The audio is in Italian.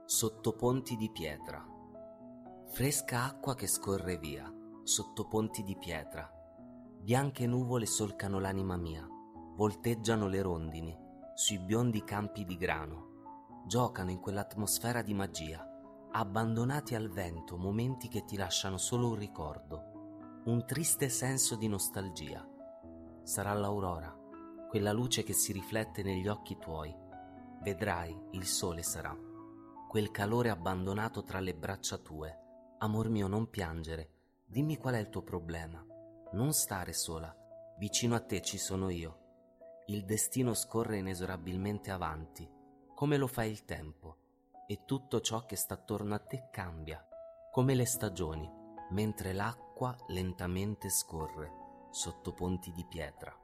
Sotto ponti di pietra. Fresca acqua che scorre via, sotto ponti di pietra. Bianche nuvole solcano l'anima mia, volteggiano le rondini, sui biondi campi di grano. Giocano in quell'atmosfera di magia, abbandonati al vento momenti che ti lasciano solo un ricordo, un triste senso di nostalgia. Sarà l'aurora, quella luce che si riflette negli occhi tuoi. Vedrai, il sole sarà. Quel calore abbandonato tra le braccia tue. Amor mio, non piangere, dimmi qual è il tuo problema. Non stare sola, vicino a te ci sono io. Il destino scorre inesorabilmente avanti, come lo fa il tempo, e tutto ciò che sta attorno a te cambia, come le stagioni, mentre l'acqua lentamente scorre sotto ponti di pietra.